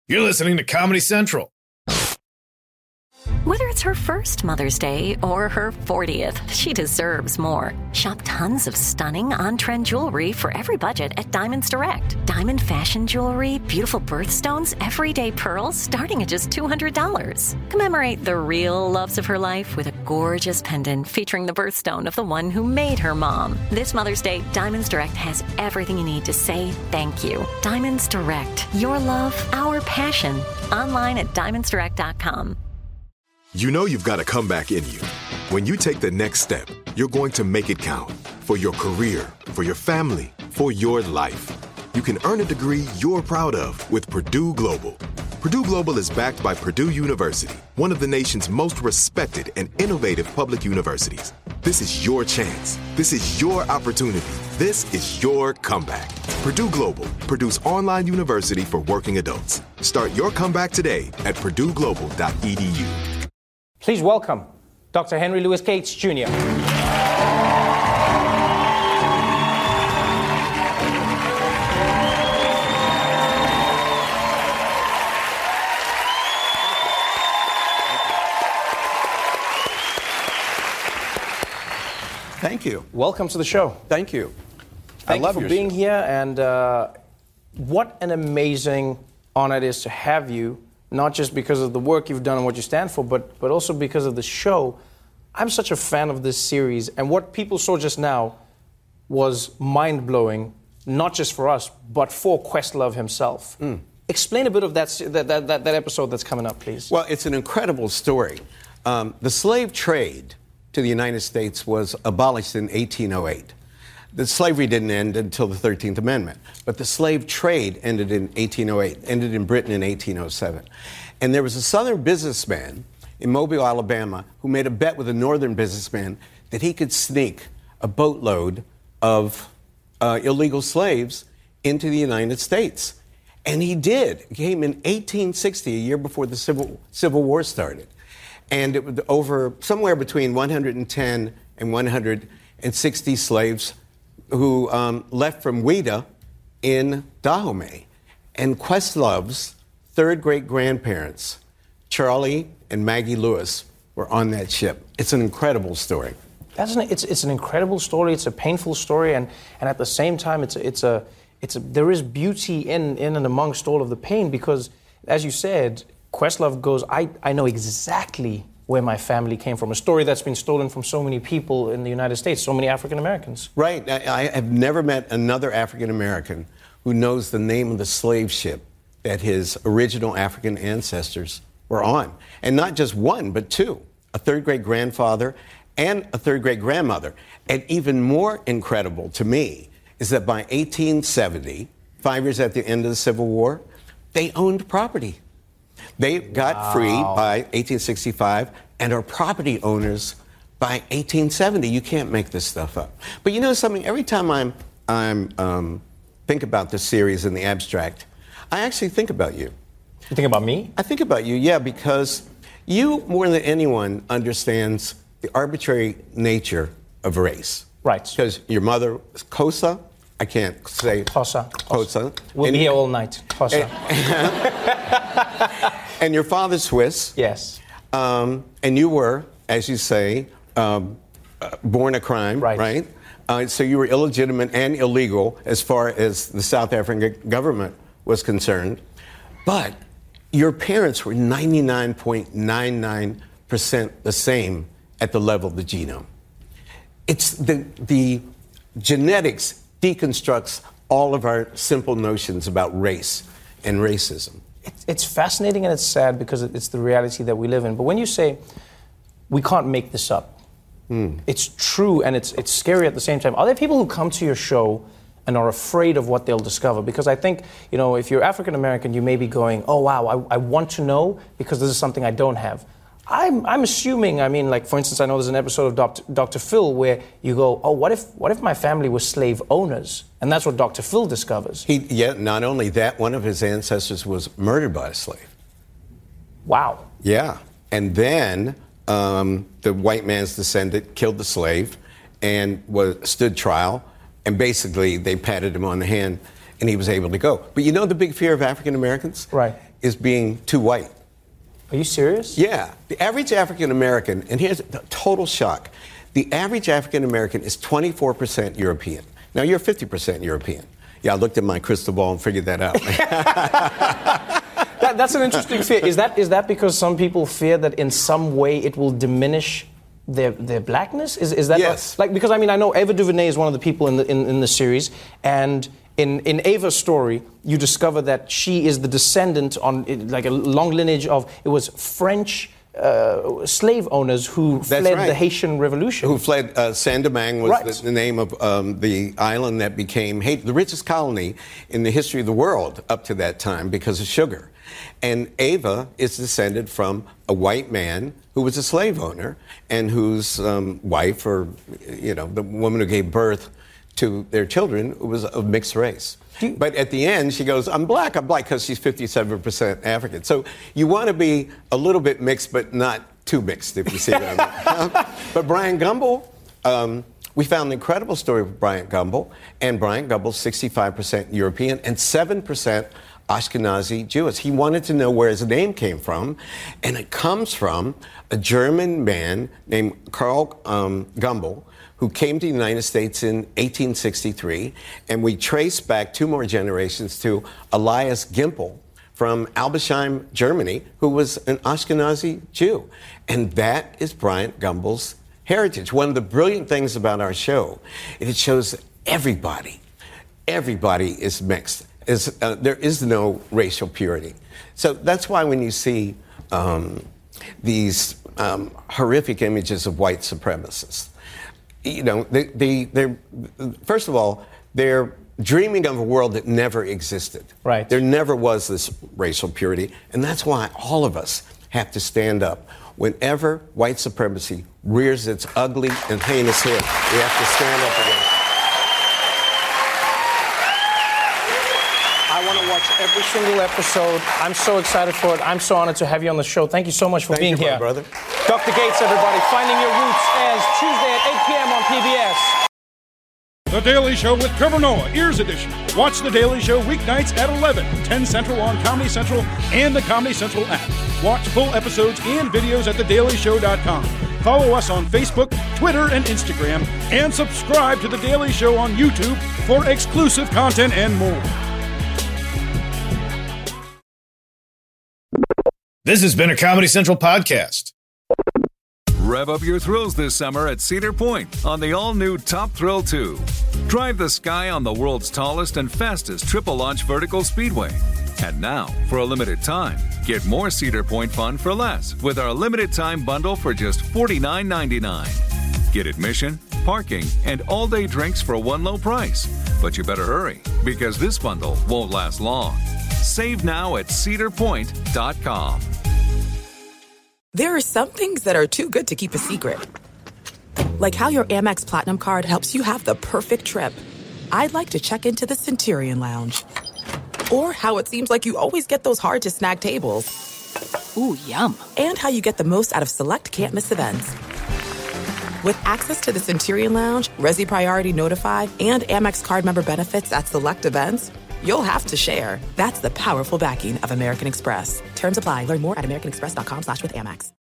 You're listening to Comedy Central. Whether it's her first Mother's Day or her 40th, she deserves more. Shop tons of stunning on-trend jewelry for every budget at Diamonds Direct. Diamond fashion jewelry, beautiful birthstones, everyday pearls starting at just $200. Commemorate the real loves of her life with a gorgeous pendant featuring the birthstone of the one who made her mom. This Mother's Day, Diamonds Direct has everything you need to say thank you. Diamonds Direct. Your love, our passion. Online at diamondsdirect.com. You know you've got a comeback in you. When you take the next step, you're going to make it count. For your career, for your family, for your life. You can earn a degree you're proud of with Purdue Global. Purdue Global is backed by Purdue University, one of the nation's most respected and innovative public universities. This is your chance. This is your opportunity. This is your comeback. Purdue Global, Purdue's online university for working adults. Start your comeback today at purdueglobal.edu. Please welcome Dr. Henry Louis Gates, Jr. Thank you. Welcome to the show. Thank you. Thank you for being here, and what an amazing honor it is to have you, not just because of the work you've done and what you stand for, but also because of the show. I'm such a fan of this series, and what people saw just now was mind-blowing, not just for us, but for Questlove himself. Explain a bit of that episode that's coming up, please. Well, it's an incredible story. The slave trade to the United States was abolished in 1808. The slavery didn't end until the 13th Amendment, but the slave trade ended in 1808, ended in Britain in 1807. And there was a southern businessman in Mobile, Alabama, who made a bet with a northern businessman that he could sneak a boatload of illegal slaves into the United States. And he did. He came in 1860, a year before the Civil War started. And it was over somewhere between 110 and 160 slaves who left from Ouida in Dahomey. And Questlove's third great-grandparents, Charlie and Maggie Lewis, were on that ship. It's an incredible story. It's an incredible story. It's a painful story, and at the same time, there is beauty in and amongst all of the pain, because, as you said, Questlove goes, I know exactly where my family came from, a story that's been stolen from so many people in the United States, so many African Americans. Right. I have never met another African American who knows the name of the slave ship that his original African ancestors were on. And not just one, but two, a third great grandfather and a third great grandmother. And even more incredible to me is that by 1870, 5 years at the end of the Civil War, they owned property. They got free by 1865 and are property owners by 1870. You can't make this stuff up. But you know something? Every time I'm think about this series in the abstract, I actually think about you. You think about me? I think about you, yeah, because you, more than anyone, understands the arbitrary nature of race. Right. Because your mother was Xhosa. I can't say Xhosa. We'll be here all night. Xhosa. And your father's Swiss. Yes. And you were, as you say, born a crime, right? So you were illegitimate and illegal as far as the South African government was concerned. But your parents were 99.99% the same at the level of the genome. It's the genetics deconstructs all of our simple notions about race and racism. It's fascinating and it's sad because it's the reality that we live in. But when you say, we can't make this up, it's true and it's scary at the same time. Are there people who come to your show and are afraid of what they'll discover? Because I think, you know, if you're African American, you may be going, oh, wow, I want to know because this is something I don't have. I'm assuming, I mean, like, for instance, I know there's an episode of Dr. Phil where you go, oh, what if my family was slave owners? And that's what Dr. Phil discovers. Not only that, one of his ancestors was murdered by a slave. Wow. Yeah. And then the white man's descendant killed the slave and stood trial. And basically, they patted him on the hand and he was able to go. But you know the big fear of African Americans? Right. is being too white. Are you serious? Yeah. The average African American, and here's a total shock, the average African American is 24% European. Now, you're 50% European. Yeah, I looked at my crystal ball and figured that out. That's an interesting fear. Is that because some people fear that in some way it will diminish their blackness? Is that yes? Because I know Ava DuVernay is one of the people in the series, and in Ava's story, you discover that she is the descendant on like a long lineage of French slave owners who fled the Haitian Revolution. Who fled, Saint-Domingue was the name of the island that became the richest colony in the history of the world up to that time because of sugar. And Ava is descended from a white man who was a slave owner and whose wife, or, the woman who gave birth to their children, was of mixed race. But at the end, she goes, I'm black because she's 57% African. So you want to be a little bit mixed, but not too mixed, if you see what I mean. But Bryant Gumbel, we found an incredible story of Bryant Gumbel, and Bryant Gumbel's 65% European and 7% Ashkenazi Jewish. He wanted to know where his name came from, and it comes from a German man named Karl Gumbel, who came to the United States in 1863, and we trace back 2 more generations to Elias Gimpel from Albersheim, Germany, who was an Ashkenazi Jew. And that is Bryant Gumbel's heritage. One of the brilliant things about our show, it shows that everybody is mixed. There is no racial purity. So that's why when you see these horrific images of white supremacists, first of all, they're dreaming of a world that never existed. Right. There never was this racial purity, and that's why all of us have to stand up. Whenever white supremacy rears its ugly and heinous head, we have to stand up against it. I want to watch every single episode. I'm so excited for it. I'm so honored to have you on the show. Thank you so much for being here. My brother. Dr. Gates, everybody. Finding Your Roots airs Tuesday at 8 p.m. on PBS. The Daily Show with Trevor Noah, Ears Edition. Watch The Daily Show weeknights at 11, 10 Central on Comedy Central and the Comedy Central app. Watch full episodes and videos at thedailyshow.com. Follow us on Facebook, Twitter, and Instagram. And subscribe to The Daily Show on YouTube for exclusive content and more. This has been a Comedy Central podcast. Rev up your thrills this summer at Cedar Point on the all-new Top Thrill 2. Drive the sky on the world's tallest and fastest triple-launch vertical speedway. And now, for a limited time, get more Cedar Point fun for less with our limited-time bundle for just $49.99. Get admission, parking, and all-day drinks for one low price. But you better hurry, because this bundle won't last long. Save now at cedarpoint.com. There are some things that are too good to keep a secret. Like how your Amex Platinum card helps you have the perfect trip. I'd like to check into the Centurion Lounge. Or how it seems like you always get those hard-to-snag tables. Ooh, yum. And how you get the most out of select can't-miss events. With access to the Centurion Lounge, Resi Priority Notify, and Amex card member benefits at select events, you'll have to share. That's the powerful backing of American Express. Terms apply. Learn more at americanexpress.com/withAmex.